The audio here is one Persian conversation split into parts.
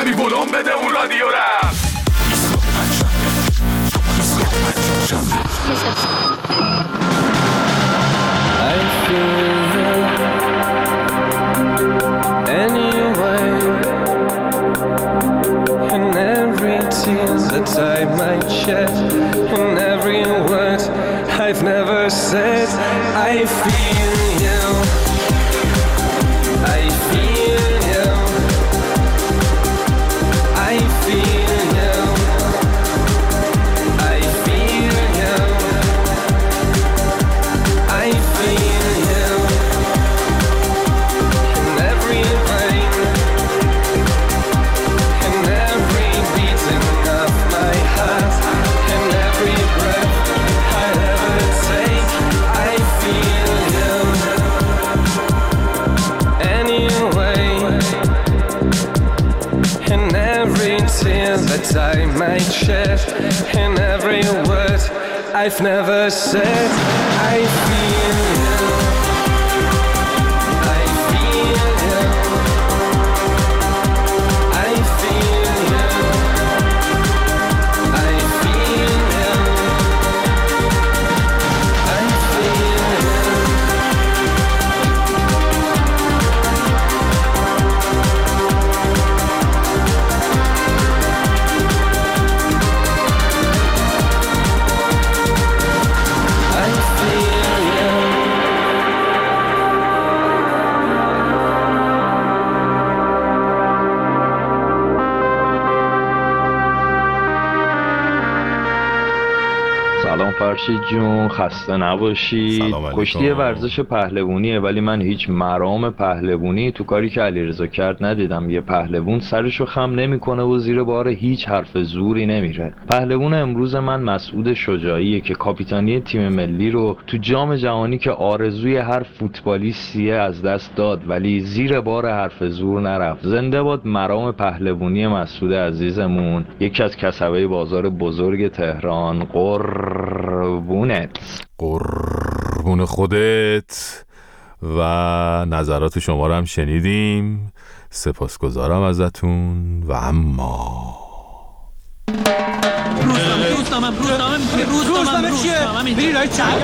کمی ولوم بده اون رادیو رم. I feel you anyway, and every tear that I might shed, and every word I've never said. I feel you, I feel you, I feel you, I feel you, I feel you in every vein, in every beating of my heart, in every breath I ever take. I feel you anyway, in every tear that I might shed, in every word I've never said. I feel you, I feel you, I feel you, I feel you, I feel you. سلام فرشید جون، خسته نباشید. کشتی ورزش پهلوونیه ولی من هیچ مرام پهلوونی تو کاری که علیرضا کرد ندیدم. یه پهلوون سرشو خم نمیکنه و زیر بار هیچ حرف زوری نمیره. پهلوون امروز من مسعود شجاعیه که کاپیتانی تیم ملی رو تو جام جهانی که آرزوی هر فوتبالیستیه از دست داد ولی زیر بار حرف زور نرفت. زنده باد مرام پهلوونی مسعود عزیزمون، یکی از کسبه بازار بزرگ تهران. قربون خودت. و نظرات شما رو هم شنیدیم، سپاسگزارم ازتون. و اما روزنامه چیه؟ بری رای چند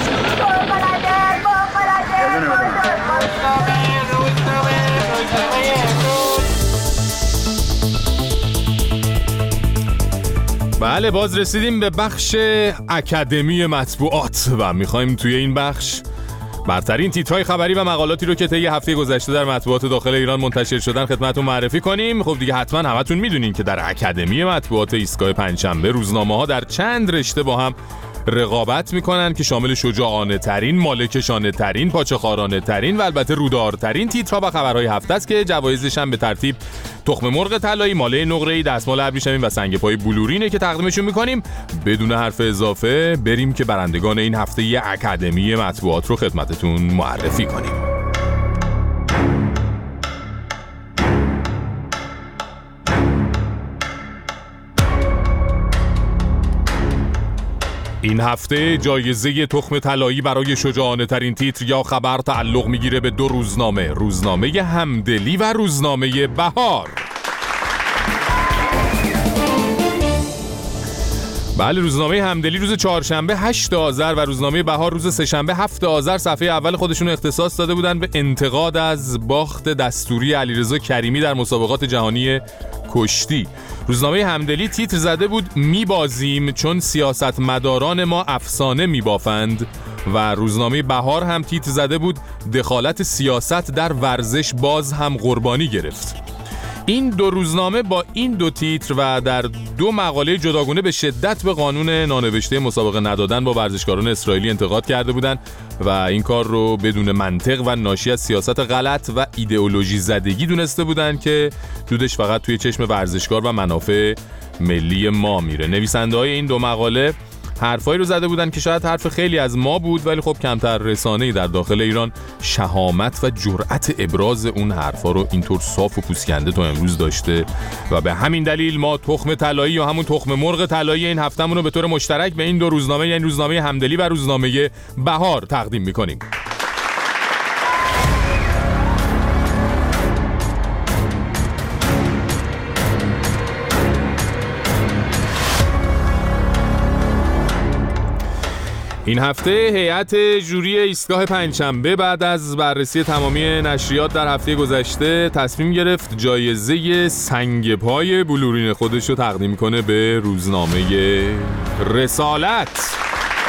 بله، باز رسیدیم به بخش اکادمی مطبوعات و میخوایم توی این بخش برترین تیترهای خبری و مقالاتی رو که طی هفته گذشته در مطبوعات داخل ایران منتشر شدن خدمتتون معرفی کنیم. خب دیگه حتما همتون میدونین که در اکادمی مطبوعات ایستگاه پنجشنبه روزنامه‌ها در چند رشته با هم رقابت میکنن که شامل شجاعانه ترین، مالکشانه ترین، پاچه‌خوارانه ترین و البته رودارترین تیترها و خبرهای هفته است که جوایزش هم به ترتیب تخم مرغ طلایی، ماله نقره‌ای، دستمال ابریشمین و سنگ پای بلورینه که تقدیمشون میکنیم. بدون حرف اضافه بریم که برندگان این هفته اکادمی مطبوعات رو خدمتتون معرفی کنیم. این هفته جایزه تخم طلایی برای شجاعانه ترین تیتر یا خبر تعلق میگیره به دو روزنامه همدلی و روزنامه بهار. بله، روزنامه همدلی روز چهارشنبه 8 آذر و روزنامه بهار روز سه‌شنبه 7 آذر صفحه اول خودشون اختصاص داده بودن به انتقاد از باخت دستوری علیرضا کریمی در مسابقات جهانی کشتی. روزنامه همدلی تیتر زده بود میبازیم چون سیاستمداران ما افسانه میبافند و روزنامه بهار هم تیتر زده بود دخالت سیاست در ورزش باز هم قربانی گرفت. این دو روزنامه با این دو تیتر و در دو مقاله جداگانه به شدت به قانون نانوشته مسابقه ندادن با ورزشکاران اسرائیلی انتقاد کرده بودند و این کار رو بدون منطق و ناشی از سیاست غلط و ایدئولوژی زدگی دونسته بودند که دودش فقط توی چشم ورزشکار و منافع ملی ما میره. نویسنده‌های این دو مقاله حرفایی رو زده بودن که شاید حرف خیلی از ما بود ولی خب کمتر رسانه‌ای در داخل ایران شهامت و جرأت ابراز اون حرفا رو اینطور صاف و پوسکنده تا امروز داشته و به همین دلیل ما تخم طلایی یا همون تخم مرغ طلایی این هفتهمون رو به طور مشترک به این دو روزنامه، یعنی روزنامه همدلی و روزنامه بهار تقدیم می‌کنیم. این هفته هیئت ژوری ایستگاه پنجشنبه بعد از بررسی تمامی نشریات در هفته گذشته تصمیم گرفت جایزه سنگ پای بلورین خودش رو تقدیم کنه به روزنامه رسالت.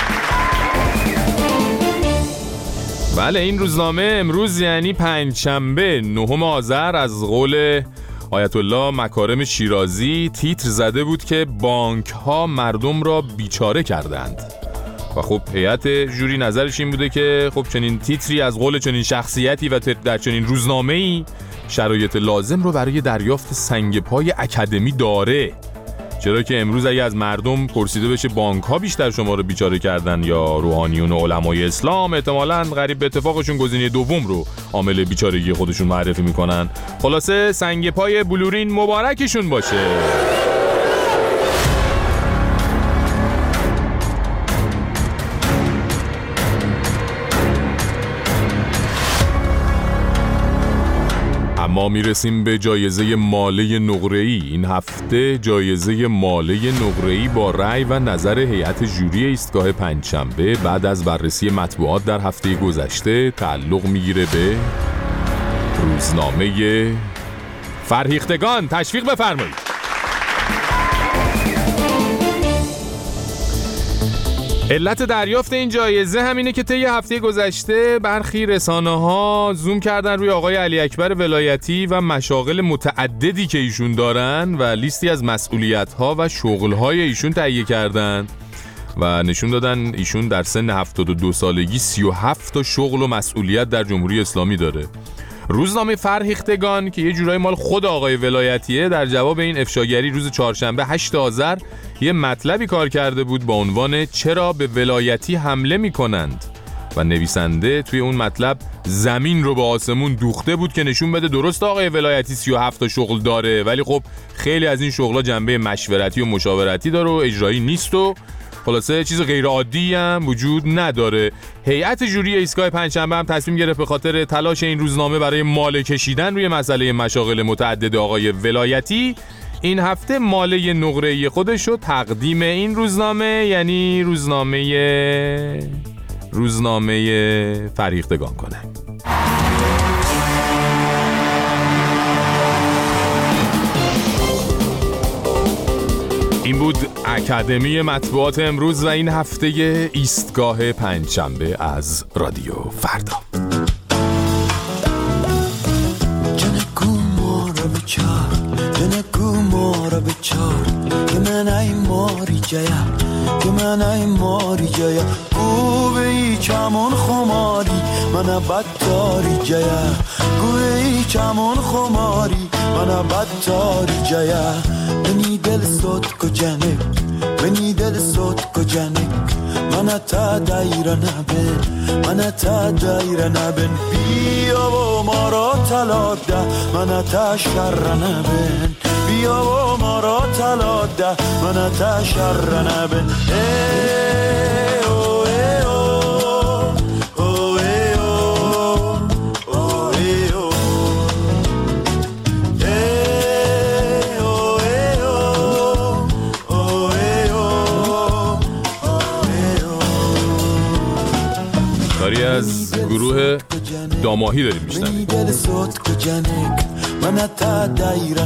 بله، این روزنامه امروز یعنی پنجشنبه 9 آذر از قول آیت الله مکارم شیرازی تیتر زده بود که بانک ها مردم را بیچاره کردند و خب هیئت ژوری نظرش این بوده که خب چنین تیتری از قول چنین شخصیتی و در چنین روزنامه‌ای شرایط لازم رو برای دریافت سنگ پای اکادمی داره، چرا که امروز اگه از مردم پرسیده بشه بانک ها بیشتر شما رو بیچاره کردن یا روحانیون و علمای اسلام، احتمالاً غریب به اتفاقشون گزینه دوم رو عامل بیچارگی خودشون معرفی میکنن. خلاصه سنگ پای بلورین مبارکشون باشه. ما میرسیم به جایزه ماله نقره‌ای. این هفته جایزه ماله نقره‌ای با رأی و نظر هیئت ژوری ایستگاه پنجشنبه بعد از بررسی مطبوعات در هفته گذشته تعلق میگیره به روزنامه فرهیختگان. تشویق بفرمایید. علت دریافت این جایزه همینه که طی هفته گذشته برخی رسانه‌ها زوم کردن روی آقای علی اکبر ولایتی و مشاغل متعددی که ایشون دارن و لیستی از مسئولیت‌ها و شغل‌های ایشون تهیه کردن و نشون دادن ایشون در سن 72 سالگی 37 تا شغل و مسئولیت در جمهوری اسلامی داره. روزنامه فرهیختگان که یه جورایی مال خود آقای ولایتیه در جواب این افشاگری روز چهارشنبه 8 آذر یه مطلبی کار کرده بود با عنوان چرا به ولایتی حمله می‌کنند و نویسنده توی اون مطلب زمین رو به آسمون دوخته بود که نشون بده درست آقای ولایتی 37 تا شغل داره ولی خب خیلی از این شغل‌ها جنبه مشورتی و مشاورتی داره و اجرایی نیست و خلاصه چیز غیر عادی هم وجود نداره. هیئت ژوری ایستگاه پنجشنبه هم تصمیم گرفت به خاطر تلاش این روزنامه برای ماله کشیدن روی مسئله مشاغل متعدد آقای ولایتی این هفته ماله نقره‌ای خودش رو تقدیم این روزنامه یعنی روزنامه فرهیختگان کنه. این بود اکادمی مطبوعات امروز و این هفته ایستگاه پنجشنبه از رادیو فردا. من بدتاری جیا گوی چمون خماری من بدتاری جیا منی دل صوت کو جنک منی دل صوت کو جنک من تا دایر نبن بیا و ما را تلاده من تا شر نبن بیا و ما را تلاده من تا شر نبن از گروه داماهی داریم میشنویم. من تا دایر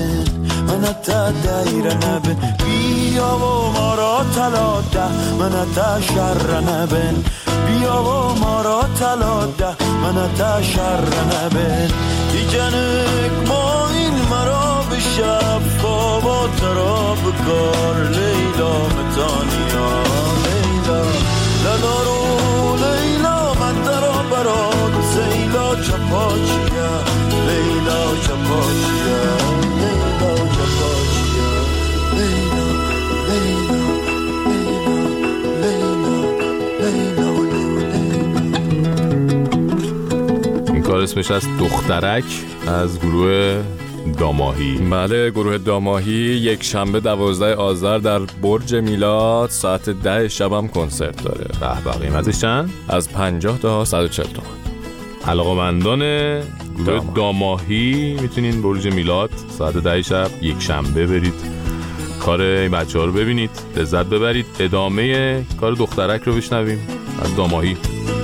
نبن بیا و ما را تلاده من تا شر نبن بیا و ما را تلاده من تا شر نبن کی جنک ما این مرا به شب بابا ترا بکار لیلا متانیا لیلا لدارو لیلا من درا برات زیلا چپاچیا لیلا چپاچیا لیلا چپاچیا لیلا این کار اسمش از دخترک از گروه داماهی. بله، گروه داماهی یک شنبه 12 آذر در برج میلاد ساعت 10 شبم کنسرت داره. به قیمتش چند؟ از 50 تا 140 تومان. علاقه‌مندان گروه داماهی میتونین برج میلاد ساعت 10 شب یک شنبه برید کار این بچه‌ها رو ببینید، لذت ببرید. ادامه کار دخترک رو بشنویم از داماهی.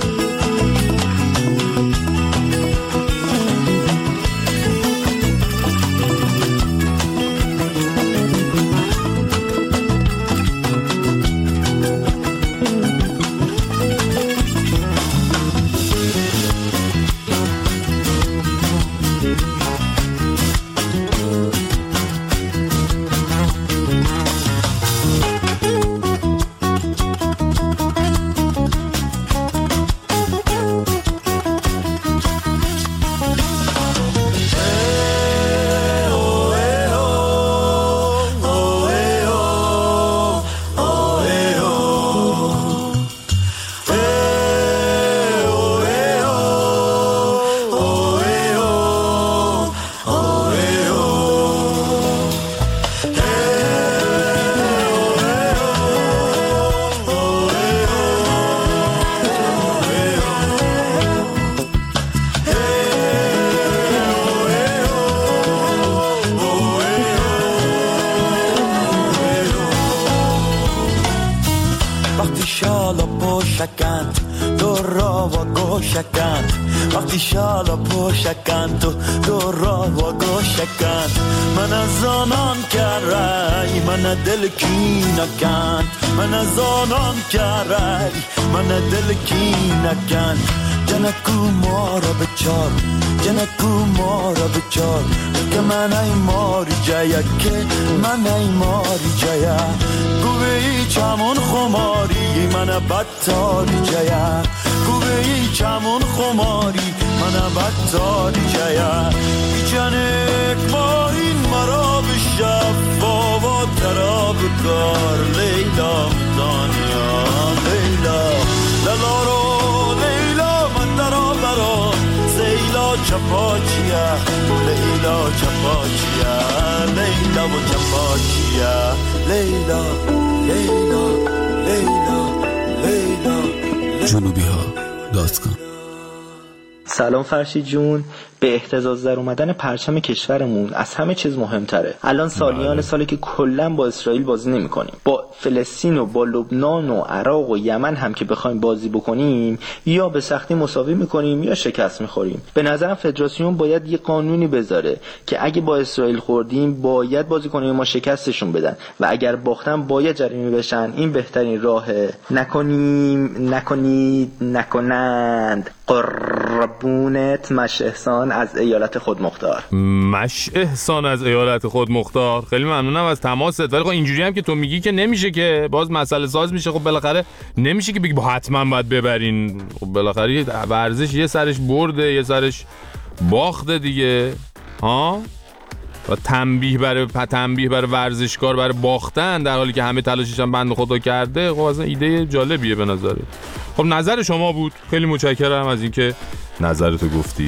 وقتی شالا پوشکند و دورا و گوشکند من از آنان کرای من دل کی نکند من از آنان کرای من دل کی نکند جنکو ما را بچار جنکو ما را بچار که من ای ماری جایا که من ای ماری جایا گوی چمون خماری من بدتاری جایا گوی چمون خماری من بدتاری جایا جنک ما این مرا بشفا و تراب کار لیلا دانیا لیلا لالارو لیلا من درا برا لیلا چپاچیا لیلا چپاچیا لیلا و چپاچیا لیلا لیلا لیلا لیلا جنوبی ها .com. سلام فرشید جون. به اهتزاز در اومدن پرچم کشورمون از همه چیز مهمتره. الان سالیان سالی که کلا با اسرائیل بازی نمی‌کنیم. با فلسطین و با لبنان و عراق و یمن هم که بخوایم بازی بکنیم یا به سختی مساوی می‌کنیم یا شکست می‌خوریم. به نظرم فدراسیون باید یه قانونی بذاره که اگه با اسرائیل خوردیم باید بازیکن‌های ما شکستشون بدن و اگر باختن باید جریمه بشن. این بهترین راهه. نکنند. قربونت مش احسان از ایالت خودمختار. مش احسان از ایالت خودمختار، خیلی ممنونم از تماست. ولی خب اینجوری هم که تو میگی که نمیشه، که باز مسئله ساز میشه. خب بالاخره نمیشه که بگی با حتما باید ببرین. خب بالاخره ورزش یه سرش برده یه سرش باخته دیگه ها. و تنبیه برای ورزشکار برای باختن در حالی که همه تلاشش هم بنده خدا کرده، خب اصلا ایده جالبیه به نظره. خب نظر شما بود، خیلی متشکرم از اینکه نظرتو گفتی.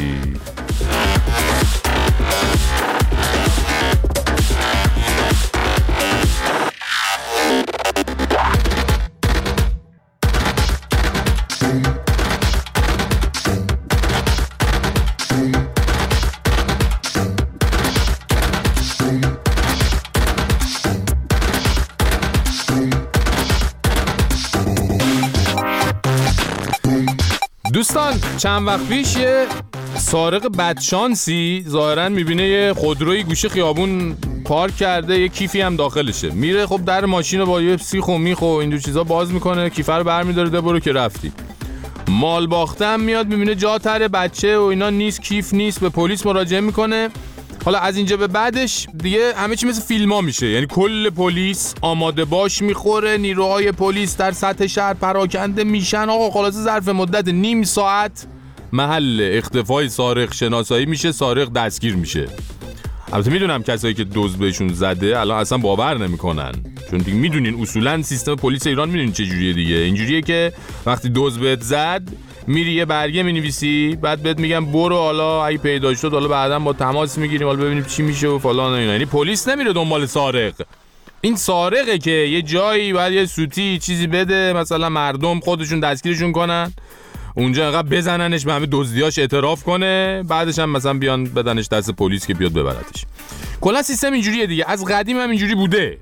دوستان چند وقت پیش یه سارق بدشانسی ظاهراً میبینه یه خودروی گوشه خیابون پارک کرده، یه کیفی هم داخلشه. میره خب در ماشین رو با یه سیخ و میخ و اینجور چیزا باز میکنه، کیفه رو برمیداره، ده برو که رفتی. مال باختم میاد میبینه جا تر بچه و اینا نیست، کیف نیست، به پلیس مراجعه میکنه. حالا از اینجا به بعدش دیگه همه چی مثل فیلم‌ها میشه، یعنی کل پلیس آماده باش میخوره، نیروهای پلیس در سطح شهر پراکنده میشن. آقا خلاصه ظرف مدت نیم ساعت محل اختفای سارق شناسایی میشه، سارق دستگیر میشه. البته میدونم کسایی که دزد بهشون زده الان اصلا باور نمیکنن، چون دیگه میدونین اصولا سیستم پلیس ایران میدونین چه جوریه دیگه. اینجوریه که وقتی دزد بهت زد میری یه برگه مینویسی، بعد بهت میگم برو حالا اگه پیدا شد حالا بعداً با تماس میگیریم حالا ببینیم چی میشه و فلان و اینا. یعنی پلیس نمیره دنبال سارق. این سارقه که یه جایی بعد یه سوتی چیزی بده، مثلا مردم خودشون دستگیرشون کنن، اونجا انقدر بزننش به همه دزدیاش اعتراف کنه، بعدش هم مثلا بیان بدنش دست پلیس که بیاد ببرتش. کلا سیستم اینجوریه دیگه، از قدیم هم اینجوری بوده.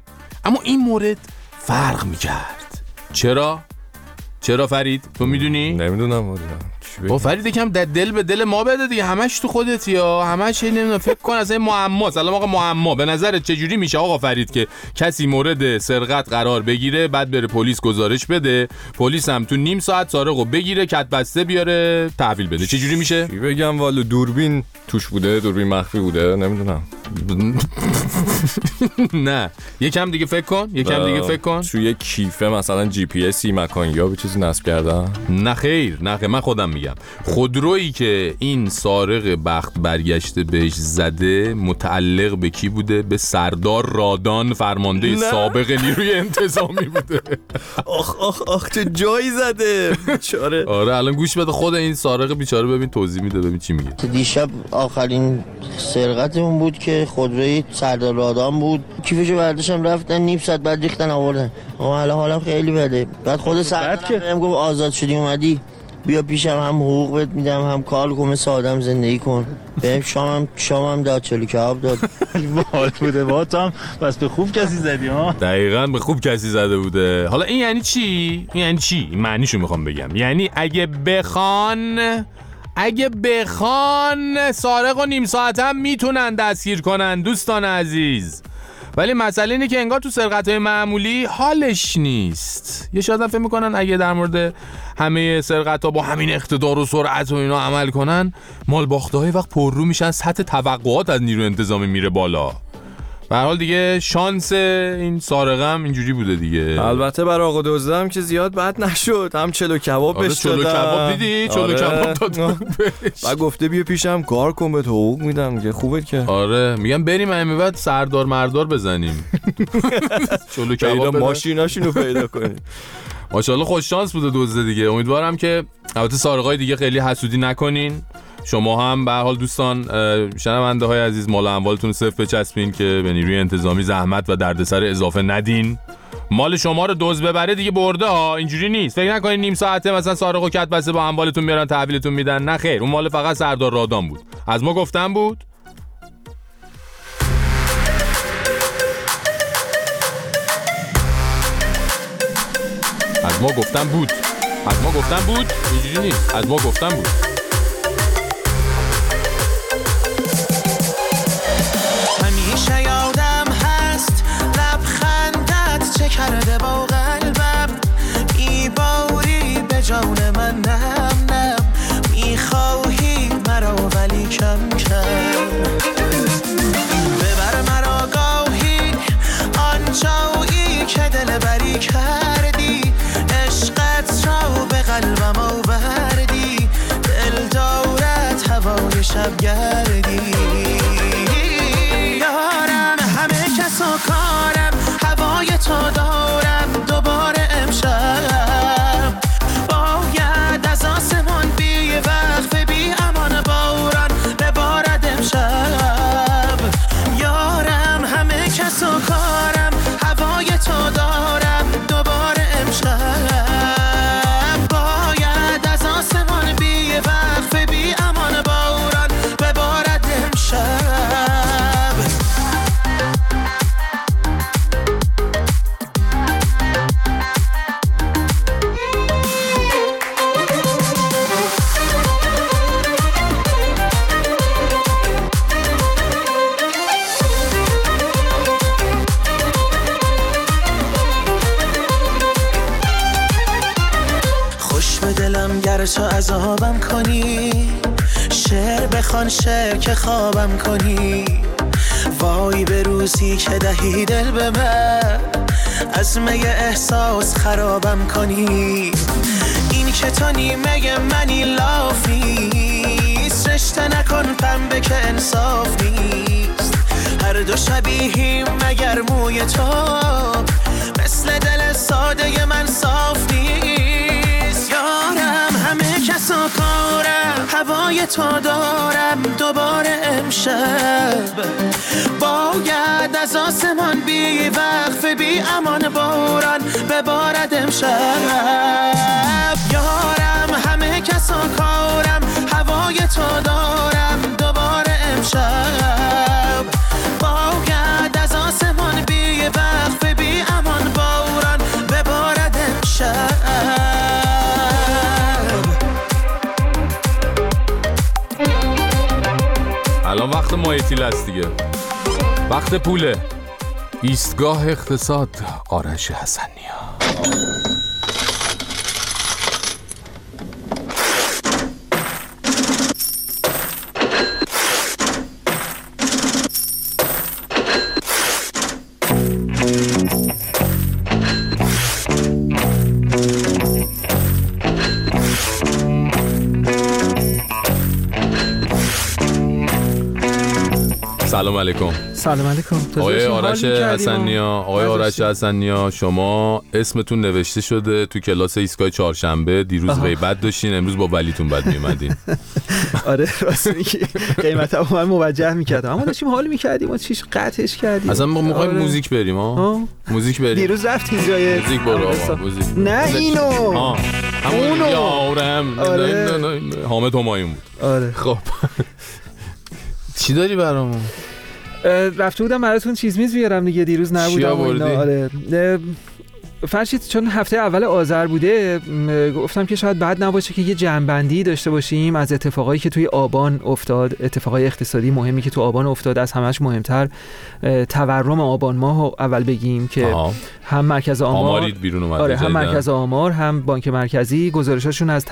اما این مورد فرق میکرد. چرا فرید؟ تو میدونی؟ نمیدونم با فرید یکم دل به دل ما بده دیگه، همش تو خودت یا همش نمیدونم، فکر کن از این معما. سلام آقا معما، به نظرت چجوری میشه آقا فرید که کسی مورد سرقت قرار بگیره، بعد بره پلیس گزارش بده، پلیس هم تو نیم ساعت سارقو بگیره، کت بسته بیاره تحویل بده، چجوری میشه؟ چی بگم والا، دوربین توش بوده، دوربین مخفی بوده، نمیدونم. نه یکم دیگه فکر کن. توی کیفه مثلا جی پی اس مکانیا به چیزی نصب کردن؟ نه خیر من خودم میگم خودرویی که این سارق بخت برگشته بهش زده متعلق به کی بوده؟ به سردار رادان، فرمانده سابق نیروی انتظامی بوده. آخ چه جایی زده بیچاره. آره الان گوش بده خود این سارق بیچاره، ببین توضیح میده، ببین چی میگه. دیشب آخرین سرقتمون بود که خودروی سردار رادان بود، کیفشو برداشتم رفتن نیم ساعت بعد ریختن آوردن. حالم خیلی بده. بعد خود سردار بهم گفت آزاد شدی اومدی بیا پیشم، هم حقوق بهت میدم هم کار کن مثل آدم زندگی کن. بهم شامم داد، چلو کباب داد. باحال بوده با تو هم، بس به خوب کسی زدی ها. دقیقاً به خوب کسی زده بوده. حالا این یعنی چی؟ این معنیشو میخوام بگم. یعنی اگه بخوان سارق و نیم ساعت هم میتونن دستگیر کنن دوستان عزیز. ولی مسئله اینه که انگار تو سرقت‌های معمولی حالش نیست. یه شاید فکر میکنن اگه در مورد همه سرقت‌ها با همین اقتدار و سرعت و اینا عمل کنن، مال باخته‌های وقت پررو میشن، سطح توقعات از نیروی انتظامی میره بالا. به هر حال دیگه شانس این سارقم اینجوری بوده دیگه. البته برای آقا دزدم که زیاد بد نشد، هم چلو کباب بهش دادم. چلو کباب دیدی؟ چلو کباب دادم بهش. بعد گفته بیا پیشم کار کن بهت حقوق میدم دیگه. خوبه که آره میگم بریم همین بعد سردار مردار بزنیم. چلو کباب ماشیناشونو پیدا کنیم. ماشاءالله خوش شانس بوده دزد دیگه. امیدوارم که البته سارقای دیگه خیلی حسودی نکنین. شما هم به هر حال دوستان شنونده های عزیز مال اموالتون رو صفر بچسبین که به نیروی انتظامی زحمت و دردسر اضافه ندین. مال شما رو دزد ببره دیگه برده ها، اینجوری نیست. فکر نکنین نیم ساعته مثلا سارق و کت بسته با اموالتون میارن تحویلتون میدن. نه خیر، اون مال فقط سردار رادان بود. از ما گفتن بود. اینجوری نیست. از ما گفتن بود. همیشه یادم هست لبخندت چه کرده با قلبم، میباری به جان من نم میخواهی مرا ولی کم کم، ببر مرا گاهی آنجایی که دل بری کردی، عشقت را به قلبم آوردی، دل دارد هوای شب گردی. کارم هوای تو دارم دوباره امشب، باید از آسمان بی وقف بی امان باران ببارد امشب. یارم همه کس و کارم هوای تو دارم دوباره امشب، باید از آسمان بی وقف بی امان باران ببارد امشب. گر تو عذابم کنی، شعر بخوان شعر که خوابم کنی، وای به روزی که دهی دل به من، از می احساس خرابم کنی. این که تو نیمه منی لاف نیست، رشته نکن پنبه که انصاف نیست، هر دو شبیهیم مگر موی تو مثل دل ساده من صاف نیست. یارم همه کس و کارم هوای تو دارم دوباره امشب، باید از آسمان بی وقف بی امان باران ببارد امشب. یارم همه کس و کارم هوای تو دارم دوباره امشب، باید از آسمان بی وقف بی الان وقت مایتیل است دیگه، وقت پوله. ایستگاه اقتصاد، آرش حسنیا. سلام علیکم. سلام علیکم. آقای آرش حسنیا، آقای آرش حسنیا، شما اسمتون نوشته شده تو کلاس ایستگاه چهارشنبه. دیروز غیبت داشتین، امروز با ولیتون بعد میومدین. آره راست میگی. قیمتا من موجه میکردم، اما داشتیم حال میکردیم و چیش قطعش کردیم. اصلا ما می‌خوایم موزیک بریم. موزیک بریم. دیروز رفتیم جای موزیک برو آقا. موزیک. نه اینو. همون یارم. حامد همایون بود. آره. خب چی داری برامون؟ رفته بودم براتون چیز میز بیارم دیگه، دیروز نبودم. آره. فرشید چون هفته اول آذر بوده گفتم که شاید بد نباشه که یه جمع‌بندی داشته باشیم از اتفاقایی که توی آبان افتاد، اتفاقای اقتصادی مهمی که تو آبان افتاد. از همش مهمتر تورم آبان ماه اول بگیم که هم مرکز آمار بیرون اومد. آره، هم مرکز آمار هم بانک مرکزی گزارشاشون از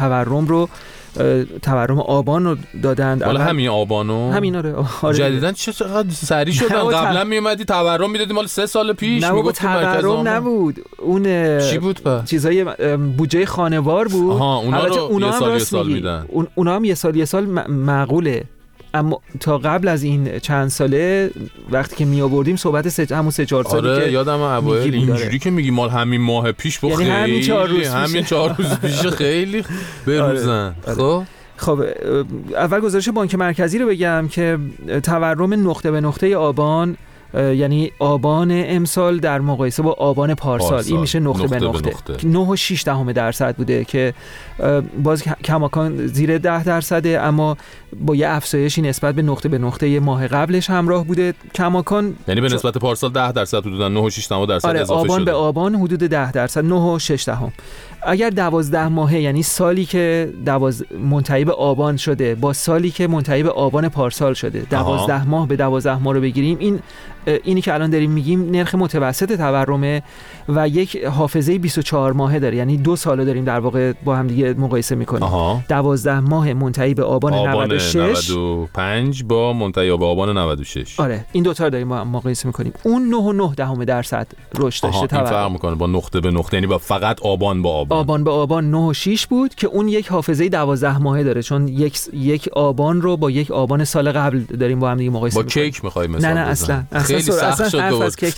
تورم آبان رو دادند. حالا همین آبانو همین آره. جدیدن چقدر سریع شدن. قبلا میومدی تورم میدادی مال 3 سال پیش. میگفت تورم نبود، اون چی بود پس؟ چیزای بودجه خانوار بود. اونا رو یه سال میدن. اونا هم یه سال معقوله. اما تا قبل از این چند ساله وقتی که می آوردیم صحبت همون 3-4 سالی آره که یادم اوایل اینجوری که میگی مال همین ماه پیش با یعنی همین 4 روز پیش خیلی بروزن. خب اول گزارش بانک مرکزی رو بگم که تورم نقطه به نقطه آبان، یعنی آبان امسال در مقایسه با آبان پارسال این میشه نقطه به نقطه 9.6% بوده که باز کماکان زیر 10%، اما با یه افزایشی نسبت به نقطه به نقطه ماه قبلش همراه بوده کماکان. یعنی به نسبت پارسال 10% حدوداً 9.6% اضافه شده. آبان به آبان حدود 10%، 9.6%. اگر 12 ماهه یعنی سالی که منتهی به آبان شده با سالی که منتهی به آبان پارسال شده 12 ماه به 12 ماه رو بگیریم، اینی که الان داریم میگیم نرخ متوسط تورمه و یک حافظه 24 ماهه داره، یعنی 2 سال داریم در واقع با هم دیگه مقایسه میکنیم. 12 ماه منتهی به آبان 95 با منتهی به آبان 96. آره این دو تا رو داریم با هم مقایسه میکنیم. اون 9.9% رشد داشته تورم. این فرق میکنه با نقطه به نقطه، یعنی با فقط آبان با آبان به آبان 9.6 بود که اون یک حافظه 12 ماهه داره، چون یک آبان رو با یک آبان سال قبل داریم با هم دیگه مقایسه میکنیم. با کیک میخوای مثلا؟ نه اصلا خیلی سخت شد از کیک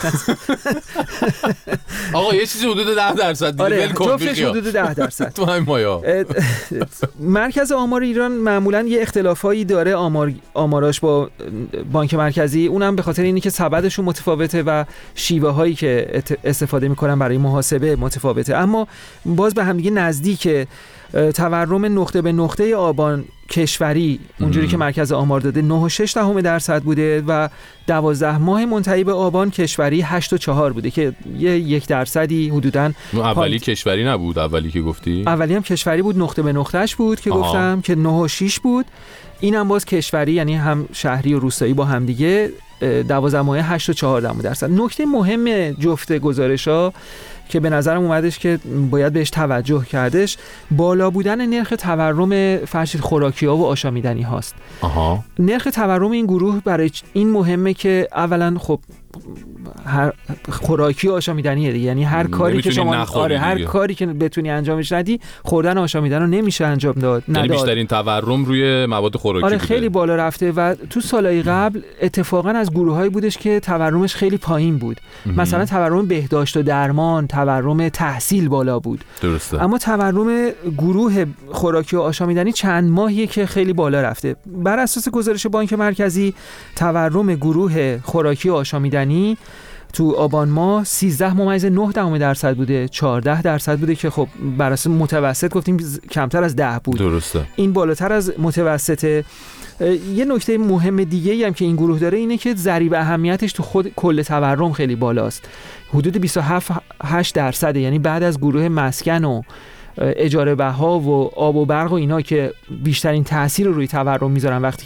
آقا یه چیزی حدود 10% دیگه ول کن. جفتش حدود 10%. تو همین مایا مرکز آمار ایران معمولا یه اختلافایی داره آماراش با بانک مرکزی، اونم به خاطر اینی که سبدشون متفاوته و شیوه هایی که استفاده میکنن برای محاسبه متفاوته، اما باز به هم دیگه نزدیک. تورم نقطه به نقطه آبان کشوری اونجوری که مرکز آمار داده 9.6% بوده و 12 ماه منتهی به آبان کشوری 8.4 بوده که 1% حدوداً. اولی کشوری نبود؟ اولی که گفتی اولی هم کشوری بود، نقطه به نقطهش بود که گفتم که 9.6 بود. اینم باز کشوری یعنی هم شهری و روستایی با هم دیگه 12 ماه 8.4%. نکته مهم جفت گزارش‌ها که به نظرم اومدش که باید بهش توجه کردش، بالا بودن نرخ تورم فرشید خوراکی‌ها و آشامیدنی هاست. نرخ تورم این گروه برای این مهمه که اولا خب هر خوراکی آشامیدنیه دیگه، یعنی هر کاری که شما هر کاری که بتونی انجامش ندی، خوردن آشامیدن رو نمیشه انجام داد. یعنی بیشترین تورم روی مواد خوراکی بوده. خیلی بالا رفته و تو سالهای قبل اتفاقا از گروهایی بودش که تورمش خیلی پایین بود. مثلا تورم بهداشت و درمان، تورم تحصیل بالا بود. درسته. اما تورم گروه خوراکی و آشامیدنی چند ماهیه که خیلی بالا رفته. بر اساس گزارش بانک مرکزی تورم گروه خوراکی و آشامیدنی تو آبان ماه 13.9% بوده، 14% بوده که خب بر اساس متوسط گفتیم کمتر از 10 بود. درسته. این بالاتر از متوسطه. یه نکته مهم دیگه هم که این گروه داره اینه که ضریب اهمیتش تو خود کل تورم خیلی بالاست، حدود 27.8%، یعنی بعد از گروه مسکن و اجاره بها و آب و برق و اینا که بیشترین تأثیر رو روی تورم میذارن وقتی که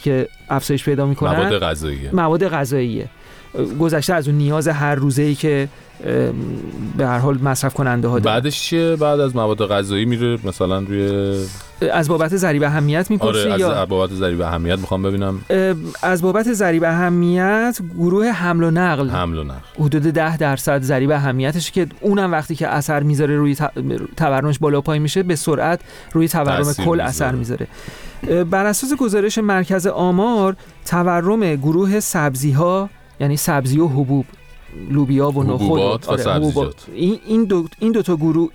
افزایش پیدا میکنن مواد غذاییه گذشته از اون نیاز هر روزه‌ای که به هر حال مصرف کننده ها دارن. بعدش چیه؟ بعد از مواد غذایی میره مثلا روی از بابت ضریب اهمیت میپرسی؟ آره، یا از بابت ضریب اهمیت میخوام ببینم. از بابت ضریب اهمیت گروه حمل و نقل حدود 10% ضریب اهمیتشه که اونم وقتی که اثر میذاره روی تورمش بالا پایین میشه به سرعت روی تورم کل اثر میذاره. بر اساس گزارش مرکز آمار تورم گروه سبزی ها یعنی سبزی و حبوب لوبیا و نخود این دو تا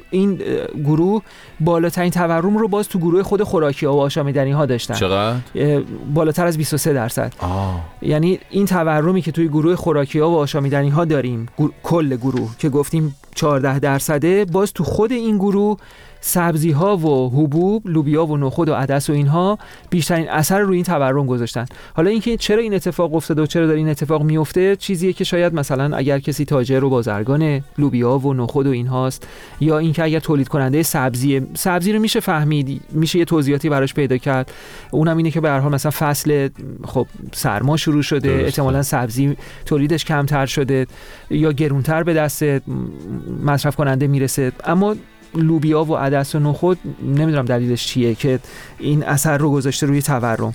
گروه بالاترین تورم رو باز تو گروه خود خوراکی‌ها و آشامیدنی ها داشتن. چقدر؟ بالاتر از 23%. یعنی این تورمی که توی گروه خوراکی‌ها و آشامیدنی ها داریم کل گروه که گفتیم 14%، باز تو خود این گروه سبزی ها و حبوب لوبیا و نخود و عدس و اینها بیشترین اثر روی این تورم گذاشتن. حالا اینکه چرا این اتفاق افتاده و چرا داره این اتفاق میفته چیزیه که شاید مثلا اگر کسی تاجر و بازرگان لوبیا و نخود و اینهاست، یا اینکه اگر تولید کننده سبزی رو میشه فهمید، میشه یه توضیحاتی براش پیدا کرد. اونم اینه که به هر حال مثلا فصل خب سرما شروع شده، احتمالاً سبزی تولیدش کمتر شده یا گرونتر به دست مصرف کننده میرسه. اما لوبیا و عدس و نخود نمیدونم دلیلش چیه که این اثر رو گذاشته روی تورم.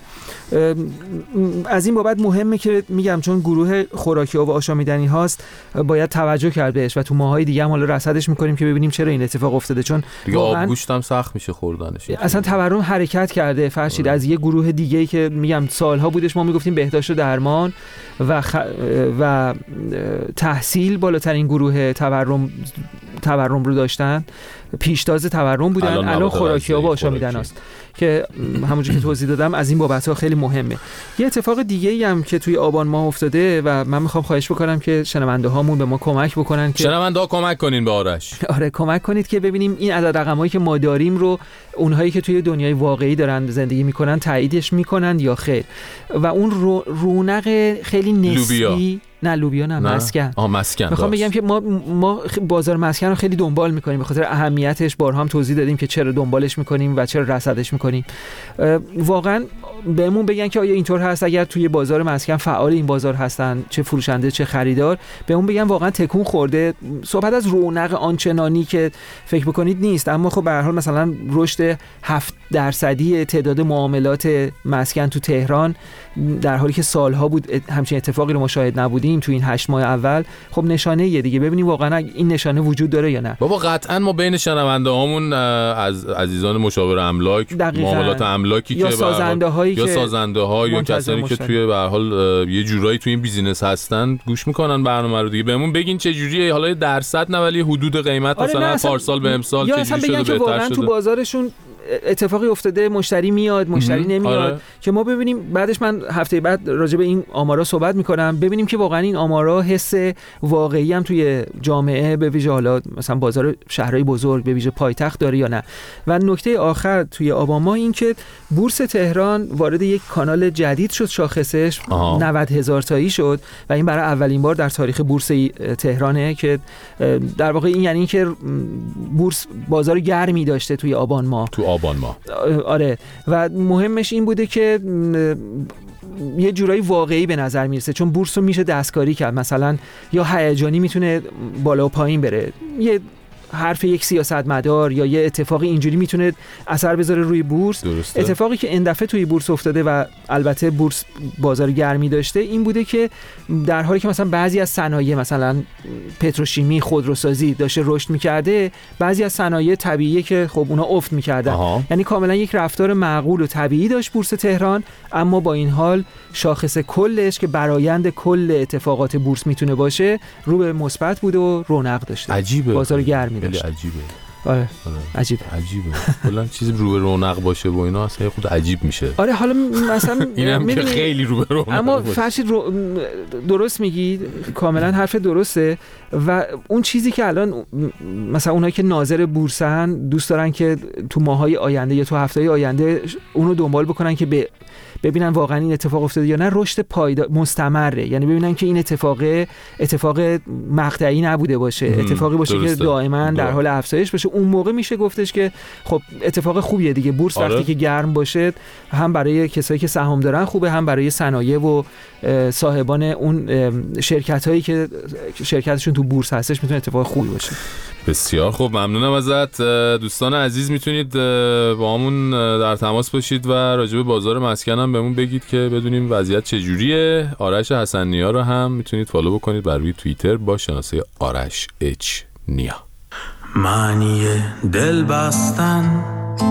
از این بابت مهمه که میگم چون گروه خوراکی‌ها و آشامیدنی هاست باید توجه کرد بهش و تو ماهای دیگه هم حالا رصدش میکنیم که ببینیم چرا این اتفاق افتاده. چون دیگه آبگوشت هم سخت میشه خوردنش. اصلا تورم حرکت کرده فرشید از یه گروه دیگه‌ای که میگم سالها بودش ما میگفتیم بهداشت و درمان و تحصیل بالاترین گروه تورم رو داشتن، پیشتاز تورم بودن. الان خوراکی‌ها و آشامیدنی است که همونجوری که توضیح دادم از این بابت‌ها خیلی مهمه. یه اتفاق دیگه‌ای هم که توی آبان ماه افتاده و من میخوام خواهش بکنم که شنونده هامون به ما کمک بکنن که شنونده ها کمک کنین به آرش. آره کمک کنید که ببینیم این عدد رقمایی که ما داریم رو اونهایی که توی دنیای واقعی دارن زندگی میکنن تاییدش میکنن یا خیر. و اون رونق خیلی نسبی لوبیا نه مسکن. میخوام بگم که ما بازار مسکن رو خیلی دنبال میکنیم به خاطر اهمیتش. بارها هم توضیح دادیم که چرا دنبالش میکنیم و چرا رصدش میکنیم. واقعا بهمون بگن که آیا اینطور هست؟ اگر توی بازار مسکن فعال این بازار هستن چه فروشنده چه خریدار، بهمون بگن واقعا تکون خورده. صحبت از رونق آنچنانی که فکر بکنید نیست، اما خب به هر حال مثلا رشد 7% تعداد معاملات مسکن تو تهران در حالی که سالها بود همچین اتفاقی رو مشاهده نبودیم تو این 8 ماه اول، خب نشانه یه دیگه ببینیم واقعا این نشانه وجود داره یا نه. بابا قطعا ما بین شنونده هامون از عزیزان مشاور املاک، معاملات املاکی یا که سازنده ها یا کسانی که توی به هر حال یه جورایی توی این بیزینس هستن گوش میکنن برنامه رو دیگه، بهمون بگین چه جوریه، حالا درصد نه ولی حدود قیمت مثلا پارسال به امسال چه جوری شده بهتر شده. تو بازارشون اتفاقی افتاده، مشتری میاد مشتری نمیاد که ما ببینیم بعدش من هفته بعد راجع به این آمارا صحبت میکنم، ببینیم که واقعا این آمارا حس واقعی هم توی جامعه به ویژه حالا مثلا بازار شهرهای بزرگ به ویژه پایتخت داره یا نه. و نکته آخر توی آبان ماه این که بورس تهران وارد یک کانال جدید شد، شاخصش 90,000 تایی شد و این برای اولین بار در تاریخ بورس تهرانه که در واقع این یعنی که بورس بازار گرمی داشته توی آبان ماه. آره و مهمش این بوده که یه جورایی واقعی به نظر میرسه، چون بورس رو میشه دستکاری کرد، مثلا یا هیجانی میتونه بالا و پایین بره، یه حرف یک سیاستمدار یا یه اتفاقی اینجوری میتونه اثر بذاره روی بورس. درسته. اتفاقی که این دفعه توی بورس افتاده و البته بورس بازار گرمی داشته این بوده که در حالی که مثلا بعضی از صنایع مثلا پتروشیمی، خودروسازی داشته رشد میکرده، بعضی از صنایع طبیعی که خب اونا افت میکردن. یعنی کاملا یک رفتار معقول و طبیعی داشت بورس تهران، اما با این حال شاخص کلش که برآیند کل اتفاقات بورس میتونه باشه رو به مثبت بود و رونق داشته. عجیبه. بازار گرمی داشت. عجیبه. آره. عجیبه. کلا چیزی رو به رونق باشه و اینا اصلا خود عجیب میشه. آره حالا مثلا اینم که خیلی رو به رونق. اما فرشید درست میگی، کاملا حرف درسته. و اون چیزی که الان مثلا اونایی که ناظر بورسن دوست دارن که تو ماهای آینده یا تو هفته‌های آینده اونو دنبال بکنن که ببینن واقعا این اتفاق افتاده یا نه، رشد پایدار مستمره. یعنی ببینن که این اتفاق مقطعی نبوده باشه، اتفاقی باشه که دائما در حال افزایش باشه. اون موقع میشه گفتش که خب اتفاق خوبیه دیگه. بورس وقتی که گرم باشه هم برای کسایی که سهام دارن خوبه، هم برای صنایع و صاحبان اون شرکت‌هایی که شرکتشون تو بورس هستش میتونه اتفاق خوبی باشه. بسیار خوب، ممنونم ازت. دوستان عزیز میتونید با همون در تماس باشید و راجع به بازار مسکن هم بهمون بگید که بدونیم وضعیت چجوریه. آرش حسن نیا رو هم میتونید فالو بکنید بر روی توییتر با شناسه آرش اچ نیا. معنی دل بستن،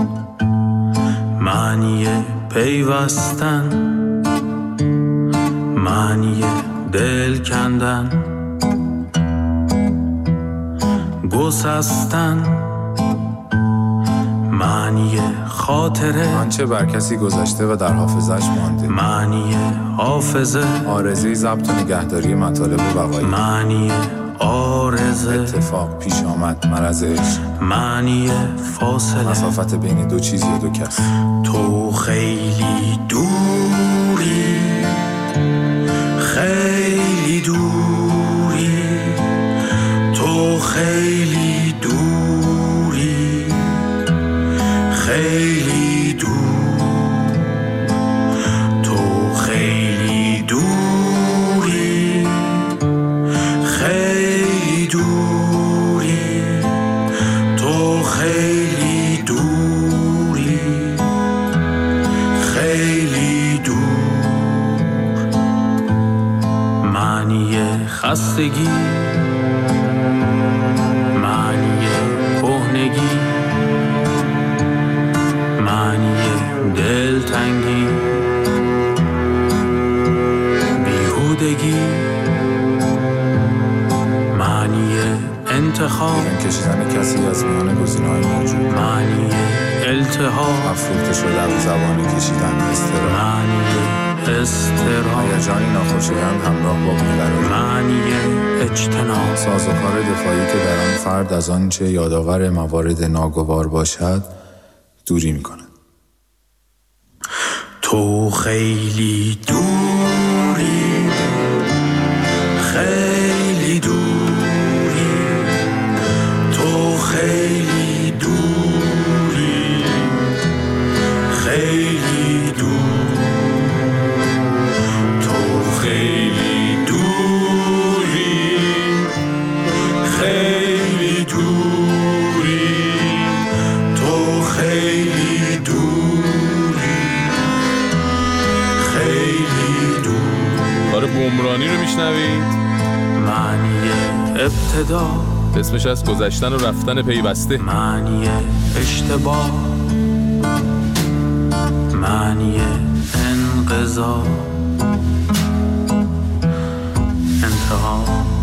معنی پیوستن، معنی دل کندن، گسستن، معنی خاطره آنچه بر کسی گذشته و در حافظش مانده، معنی حافظه آرزوی ضبط و نگهداری مطالب و بقایی، معنی آرزه اتفاق پیش آمد مرض عشق، معنی فاصله مسافت بین دو چیز یا دو کس. تو خیلی دوری، خیلی دوری، تو خیلی دوری، خیلی دور، تو خیلی دوری، خیلی دوری، تو خیلی دوری، خیلی دور. معنی خستگی، معنی کهنگی، معنی دلتنگی، بیهودگی، معنی انتخاب کشیدن کسی از میان گزینه‌های موجود، معنی التهاب افروخته شده از زبان کشیدن اضطراب، معنی اضطراب هیجانی ناخوشایند همراه با بی‌قراری، معنی اجتناب سازوکار دفاعی که در آن فرد از آنچه یادآور موارد ناگوار باشد دوری می‌کند. تو خیلی دوری، خیلی دوری، تو خیلی دوری، خیلی دور، تو خیلی دوری، خیلی دوری، تو خیلی دوری، خیلی دور. کار بومرانی رو میشنوید؟ معنی ابتدا اسمش از گذشتن و رفتن پیوسته، معنی اشتباه، معنی انقضا، انتها.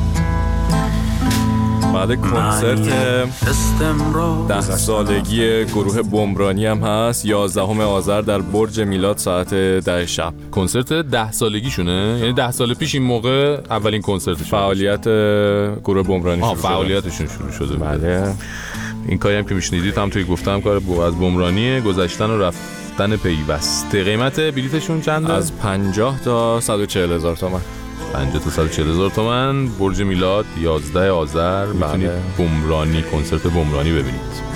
بعد کنسرت 10 سالگی گروه بومرانی هم هست 11 آذر در برج میلاد ساعت 10 شب. کنسرت 10 سالگیشونه؟ یعنی 10 سال پیش این موقع اولین کنسرتشون فعالیت گروه بومرانی شروع شده. فعالیتشون شروع شده. بله. این کاری هم که میشنیدید هم توی گفتم کار از بومرانیه، گذشتن و رفتن پیوسته. قیمت بلیتشون چنده؟ از 50 تا 140 هزار تومان. 50 تا 140 هزار تومان. برج میلاد 11 آذر میتونید بومرانی، کنسرت بومرانی ببینید.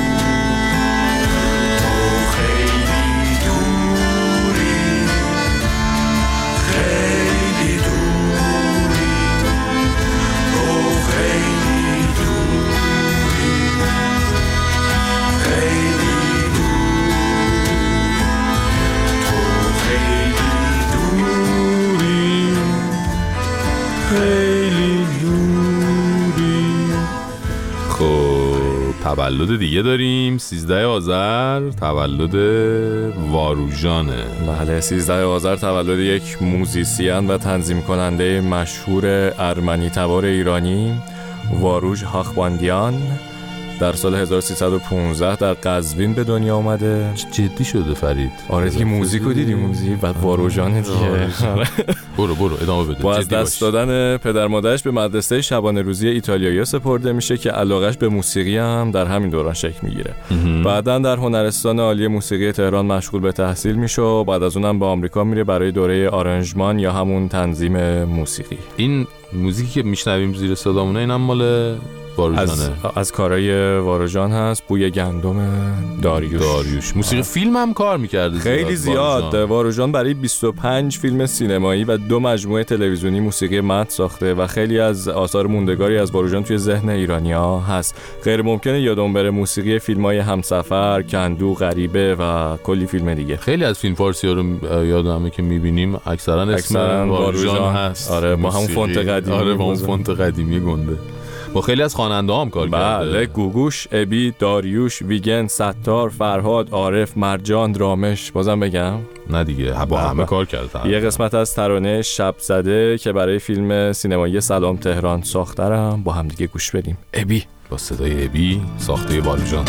تولد دیگه داریم 13 آذر، تولد واروژانه. بله، 13 آذر تولد یک موزیسین و تنظیم کننده مشهور ارمنی تبار ایرانی واروژ هاخباندیان در سال 1315 در قزوین به دنیا اومده. جدی شده فرید؟ آره دیگه، موزیکو دیدی، موزیک بعد واروژانه دیگه. برو ادامه بده. با از دست دادن پدر مادرش به مدرسه شبانه روزی ایتالیایی سپرده میشه که علاقش به موسیقی هم در همین دوران شکل میگیره. بعداً در هنرستان عالی موسیقی تهران مشغول به تحصیل میشه و بعد از اونم به آمریکا میره برای دوره آرنجمان یا همون تنظیم موسیقی. این موزیکی که میشنویم زیر صدامونه اینم مال واروژانه. از کارهای واروژان هست. بوی گندم داریوش. موسیقی فیلم هم کار میکرده خیلی زیاد. واروژان برای 25 فیلم سینمایی و 2 مجموعه تلویزیونی موسیقی متن ساخته و خیلی از آثار موندگاری از واروژان توی ذهن ایرانی‌ها هست. غیر ممکنه یادم بره موسیقی فیلم‌های همسفر، کندو، غریبه و کلی فیلم دیگه. خیلی از فیلم فارسی‌ها رو یادمه که می‌بینیم اکثرا اسم واروژان هست. آره با همون فونت قدیمی. آره با اون فونت قدیمی گنده. با خیلی از خواننده هم کار کرده. بله، گوگوش، ابی، داریوش، ویگن، ستار، فرهاد، عارف، مرجان، رامش. بازم بگم؟ نه دیگه، با همه کار کرده. یه قسمت از ترانه شب زده که برای فیلم سینمایی سلام تهران ساخترم با هم دیگه گوش بدیم. ابی با صدای ابی ساخته واروژان.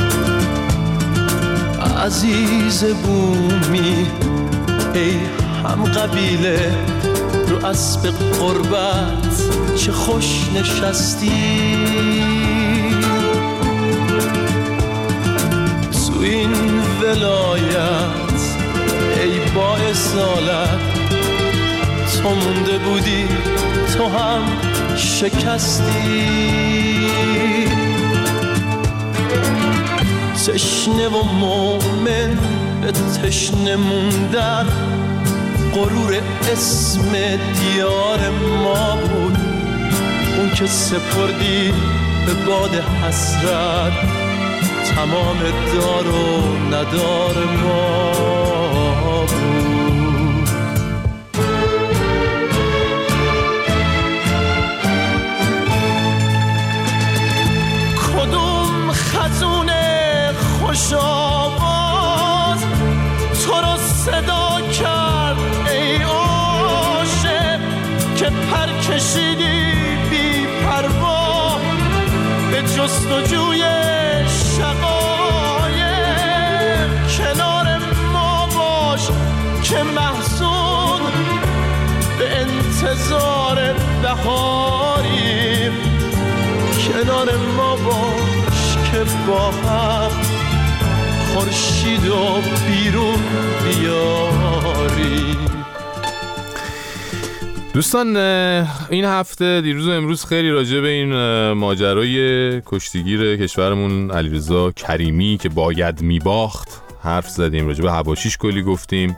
عزیز بومی ای هم قبیله رو اسب قربت چه خوش نشستی، تو این ولایت ای با اصالت تو مونده بودی تو هم شکستی، تشنه و مومن به تشنه موندن غرور اسم دیار ما بود، اون که سپردی به باد حسرت تمام دار و ندار ما بود. کدوم خزون خوش آواز تو رو صدا کرد ای عاشق که پر کشیدی بی پروا به جستجوی شقایق، کنار ما باش که محزون به انتظار بهاریم، کنار ما باش که با هم خورشید و بیرون بیاری. دوستان این هفته دیروز و امروز خیلی راجع به این ماجرای کشتیگیر کشورمون علیرضا کریمی که باید میباخت حرف زدیم، راجع به حواشیش کلی گفتیم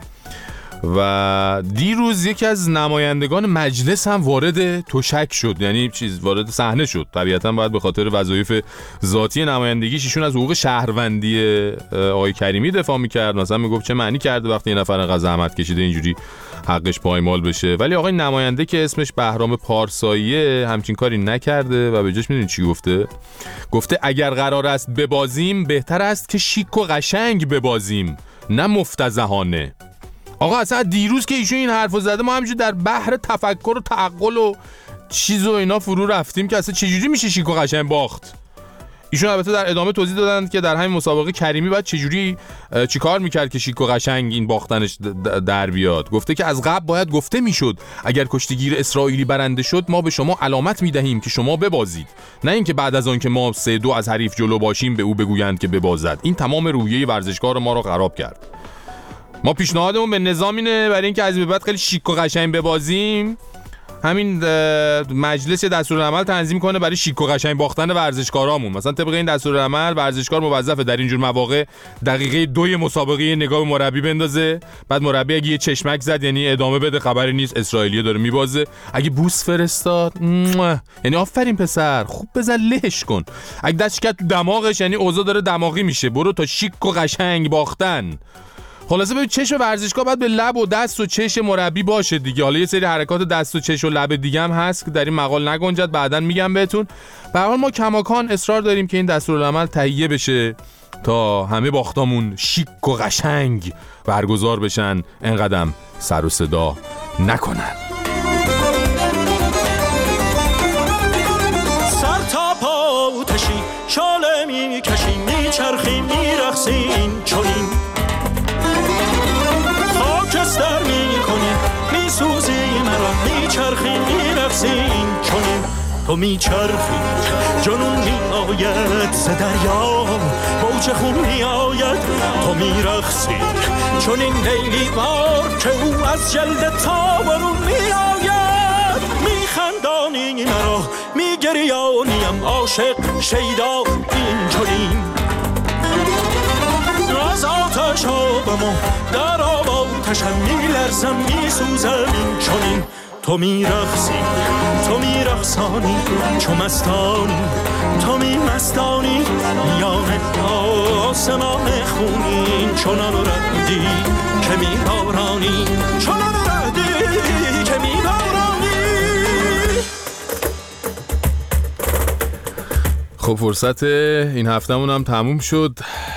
و دیروز یکی از نمایندگان مجلس هم وارد تشک شد، یعنی وارد صحنه شد. طبیعتا باید به خاطر وظایف ذاتی نمایندگیش ایشون از حقوق شهروندی آقای کریمی دفاع میکرد، مثلا میگفت چه معنی کرده وقتی یه نفر انقدر زحمت کشیده اینجوری حقش پایمال بشه. ولی آقای نماینده که اسمش بهرام پارساییه همچین کاری نکرده و به جاش میدونید چی گفته؟ گفته اگر قرار است ببازیم بهتر است که شیک و قشنگ ببازیم، نه مفتضحانه. آقا اصلا دیروز که ایشون این حرفو زده ما همینجوری در بحر تفکر و تعقل و چیز و اینا فرو رفتیم که اصلا چجوری میشه شیک و قشنگ باخت. ایشون البته در ادامه توضیح دادن که در همین مسابقه کریمی باید چجوری چیکار میکرد که شیک و قشنگ این باختنش در بیاد. گفته که از قبل باید گفته میشد اگر کشتیگیر اسرائیلی برنده شد ما به شما علامت میدهیم که شما ببازید، نه اینکه بعد از آن که ما 3-2 از حریف جلو باشیم به او بگویند که ببازد. این تمام روحیه ورزشکار ما رو خراب کرد. ما پیشنهادمون به نظام اینه برای اینکه از این به بعد خیلی شیک و قشنگ ببازیم همین مجلس دستورالعمل تنظیم کنه برای شیک و قشنگ باختن ورزشکارامون. مثلا طبق این دستورالعمل ورزشکار موظفه در اینجور مواقع دقیقه 2 مسابقه نگاه به مربی بندازه، بعد مربی اگه یه چشمک زد یعنی ادامه بده، خبری نیست اسرائیلی داره میبازه، اگه بوس فرستاد یعنی آفرین پسر خوب بزن لهش کن، اگه دستش کرد تو دماغش یعنی اوضاع داره دماغی میشه، برو تا شیک و قشنگ باختن. خلاصه ببین چش ورزشگاه باید به لب و دست و چش مربی باشه دیگه. حالا یه سری حرکات دست و چش و لب دیگه هم هست که در این مقال نگنجد، بعداً میگم بهتون. به هر حال ما کماکان اصرار داریم که این دستورالعمل تهیه بشه تا همه باختامون شیک و قشنگ برگزار بشن، انقدرم سر و صدا نکنن. سر تا پا آتشی شاله میکشیم میچرخیم میرقصیم چنین خاکستر میکنیم میسوزیم میرقصی این چنین تو میچرخی جنون میآید ز دریا موج خون میآید تو میرقصی چون این لیلی وار که او از جلد تابرون میآید میخندانی مرا میگریانیم عاشق شیدا این چنین از آتش آبم در آب آتشم میلرزم میسوزم این چنین تو میرقصی تو میرقصانی چو مستانی تو میمستانی میان آسمان خونین چنان ردی که میبارانی چنان ردی که میبارانی. خب فرصت این هفتمون هم تموم شد.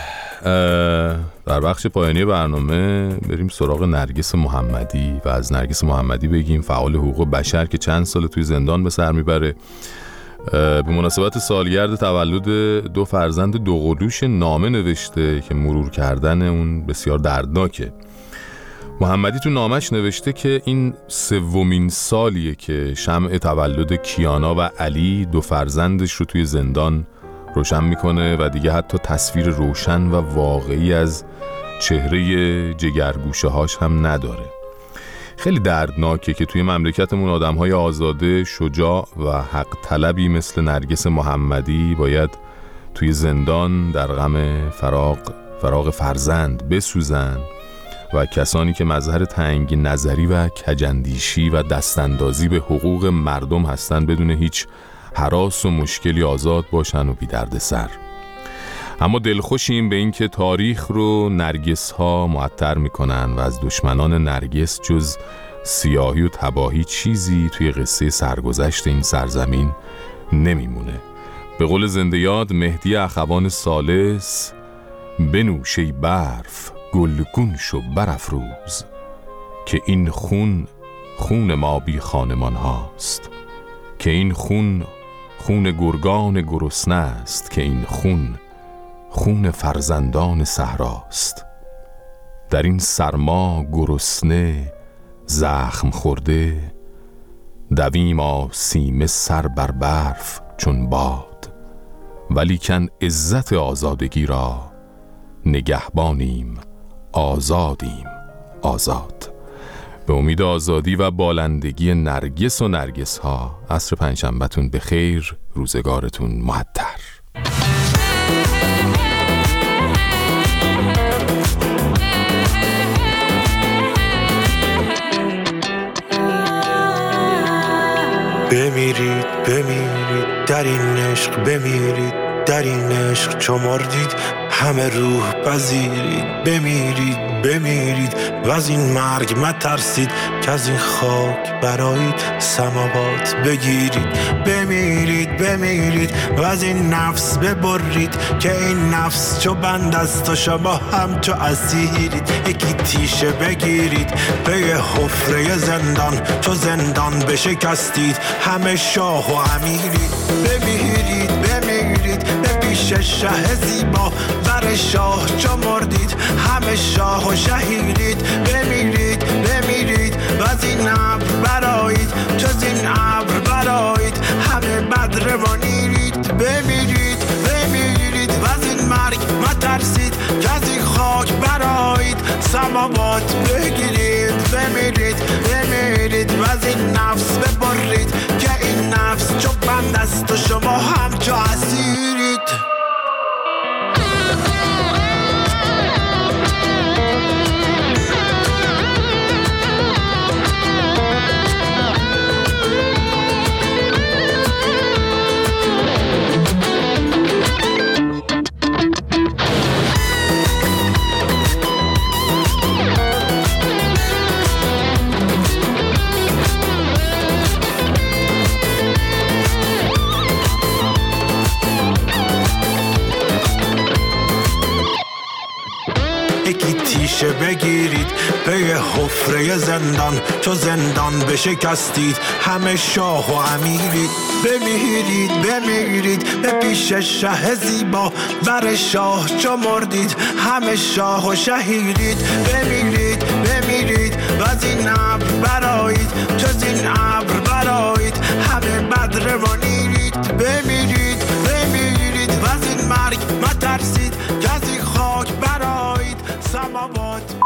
در بخش پایانی برنامه بریم سراغ نرگس محمدی و از نرگس محمدی بگیم، فعال حقوق بشر که چند سال توی زندان به سر میبره. به مناسبت سالگرد تولد دو فرزند دوقلوش نامه نوشته که مرور کردن اون بسیار دردناکه. محمدی تو نامش نوشته که این سومین سالیه که شمع تولد کیانا و علی دو فرزندش رو توی زندان روشن میکنه و دیگه حتی تصویر روشن و واقعی از چهره جگرگوشه هاش هم نداره. خیلی دردناکه که توی مملکتمون آدم‌های آزاده، شجاع و حق طلبی مثل نرگس محمدی باید توی زندان در غم فراق فرزند بسوزن و کسانی که مظهر تنگ نظری و کجندیشی و دستاندازی به حقوق مردم هستن بدون هیچ هراس و مشکلی آزاد باشن و بی درد سر. اما دلخوشیم به این که تاریخ رو نرگس ها معطر میکنن و از دشمنان نرگس جز سیاهی و تباهی چیزی توی قصه سرگذشت این سرزمین نمیمونه. به قول زنده یاد مهدی اخوان ثالث، بنوش ای برف گلگون شو برافروز که این خون ما بی خانمان هاست، که این خون گرگان گرسنه است، که این خون فرزندان صحراست. در این سرما گرسنه زخم خورده دویم آسیمه سر بر برف چون باد، ولیکن عزت آزادگی را نگهبانیم آزادیم آزاد. به امید آزادی و بالندگی نرگس و نرگس ها. عصر پنجشنبه‌تون بخیر، روزگارتون معطر. بمیرید بمیرید در این عشق، بمیرید در این عشق چو مردید همه روح پذیرید. بمیرید بمیرید و از این مرگ مترسید که از این خاک برایید سماوات بگیرید. بمیرید بمیرید و از این نفس ببرید که این نفس چو بند است و شما هم چو اسیرید. یکی تیشه بگیرید به حفره زندان، چو زندان بشکستید همه شاه و امیرید. بمیرید بمیرید به پیش شه زیبا، بر شاه چو مردید همه شاه و شهیرید. بمیرید بمیرید و از این ابر برایید، جز این ابر برایید همه بدر منیرید. بمیرید بمیرید و از این مرگ مترسید که از این خاک برایید سماوات بگیرید. بمیرید بمیرید و از این نفس ببرید که این نفس چو بند است و شما هم چو اسیرید. بگیرید به حفره زندان، چو زندان بشکستید همه شاه و امیرید. بمیرید بمیرید به پیش شه زیبا، بر شاه چو مردید همه شاه و شهیرید. بمیرید بمیرید و از این ابر برایید، جز این ابر برایید آباد